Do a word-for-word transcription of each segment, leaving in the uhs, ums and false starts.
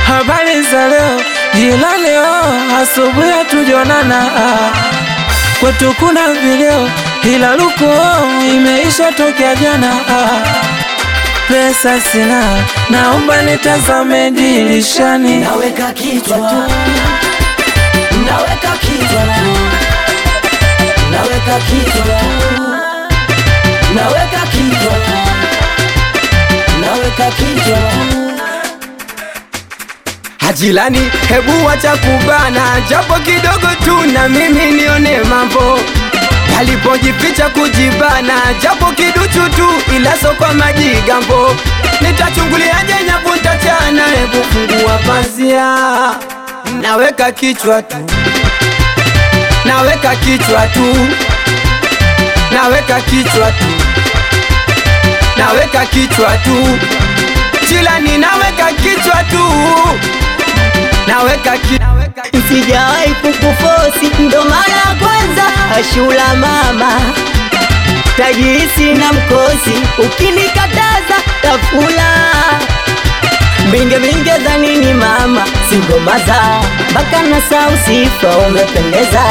habari za leo, jila leo, asubuhi hatujaonana. Kwetu kuna video, ila luko imeisha tokea jana. Pesa sina, naomba nitazame dirishani. Naweka kichwa tu, naweka kichwa tu, naweka kichwa tu, naweka kichwa tu, naweka kichwa tu. Hajilani, hebu wacha kubana, japo kidogo tu na mimi nione mambo. Alipojificha kujibana, japo kiduchu tu ila so kwa majigambo. Nitachunguliaje nyavu nitachana, hebu fungua pazia. Naweka kichwa tu, naweka kichwa tu, naweka kichwa tu, naweka kichwa tu. Jilani naweka kichwa tu, naweka kichwa. Sijawahi kukufosi, ndo mara ya kwanza ashula mama. Tajisi na mkosi, ukinikataza tafula. Binge binge za nini mama, singomaza mpaka na sausifa umependeza.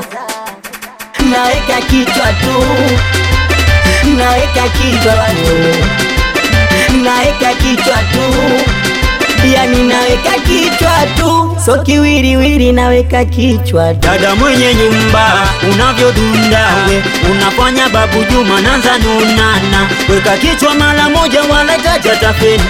Naweka kichwa tu, naweka kichwa tu, naweka kichwa tu, yani naweka kichwa tu, so kiwiriwiri naweka kichwa tu. Dada mwenye nyumba, unavyodunda we, unafanya babu Juma nanza nunana. Weka kichwa mara moja wala jaja tafeni.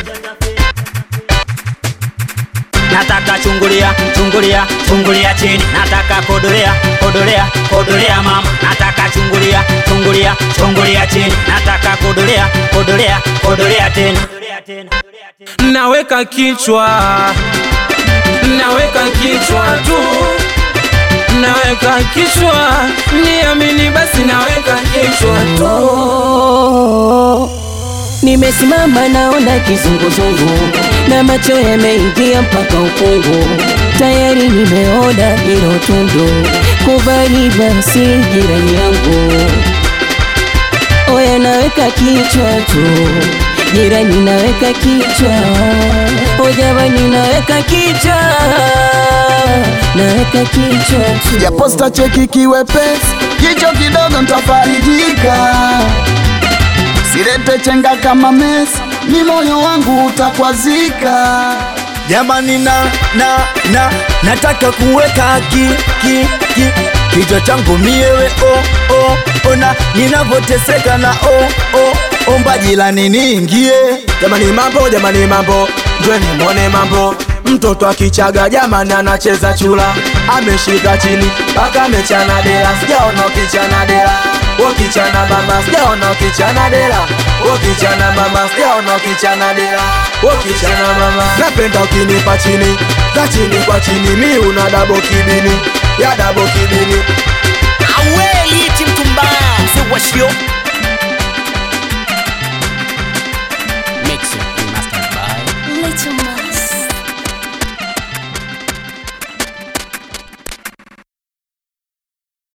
Nataka chungulia, chungulia, chungulia chini. Nataka kodolea, kodolea, kodolea mama. Nataka chungulia, chungulia, chungulia chini. Nataka kodolea, kodolea, kodolea tena. Naweka kichwa, naweka kichwa tu, naweka kichwa, niamini basi naweka kichwa tu. Nimesimama naona kizunguzungu, na macho yameingia mpaka ukungu. Tayari nimeona hilo tundu, kubali basi jirani yangu. Oya naweka kichwa tu, jirani naweka kichwa. O jamani naweka kichwa, naweka kichwa tu. Ya posta cheki kiwepesi, kicho kidogo ntafarijika. Sirete chenga kama mesi, ni moyo wangu utakwazika. Jamani na, na, na, nataka kuweka ki, ki, ki kichwa changu miewe oh, oh, ona ninavoteseka na oh, oh, omba jilani niingie. Jamani mambo, jamani mambo, njweni mwone mambo. Mtoto akichaga jamani anacheza chula. Ameshika chini, baka mechana dela. Sijaona ukichana dela, ukichana mama. Sijaona ukichana dela, ukichana mama. Sijaona ukichana dela, ukichana mama. Napenda ukinipa chini, za chini kwa chini. Mi una dabo kibini, ya dabo kibini. Awe iti mtu mbaya, mse washio